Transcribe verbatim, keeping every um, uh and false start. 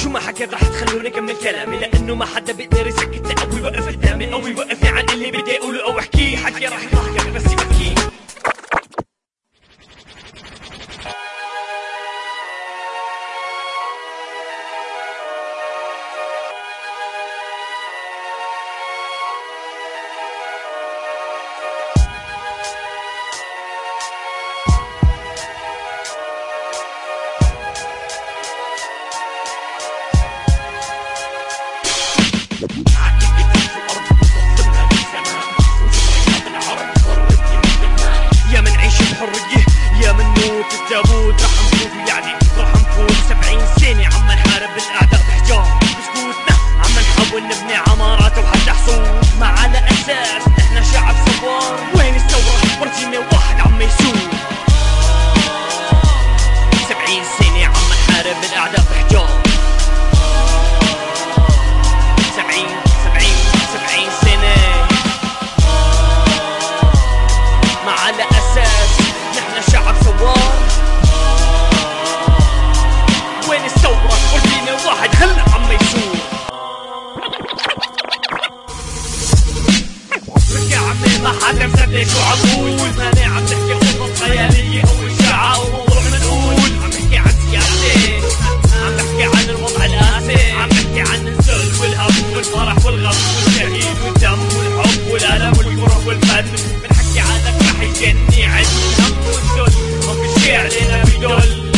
شو ما حكيت رح تخلوني كمل كلامي، لانه ما حدا بيقدر يسكتني او يوقف قدامي او يوقفني عن اللي بدي اقوله او احكيه. حكي رح يضحك بس يبكي. يا من عيش بحرية يا من موت التابوت، رح نفوت يعني رح نفوت سبعين سنة عم نحارب الأعداء بحجار بسكوتنا، عم نحاول نبني عمارات وحتى حصول ما على أساس نحنا شعب ثوار. وين الثورة؟ ورجينا واحد عم يسوق. سبعين سنة عم نحارب الأعداء بحجار، سبعين سبعين سبعين سنة ما على أساس نحنا شعب ثوار. وين الثورة؟ ورجينا واحد هلا عم يسوق. بحكي عمي ما حدا مصدق شو عقول، ماني عم نحكي قصص خيالية أو إشاعة أو موضوع منقول. عم نحكي عن سياسة، عم نحكي عن الوضع القاسي، عم نحكي عن الذل والهم والفرح والغم والشهيد والدم والحب والألم والكره والفن. بنحكي عنك رح يجني علم الهم والذل، ما في شي علينا بيدل.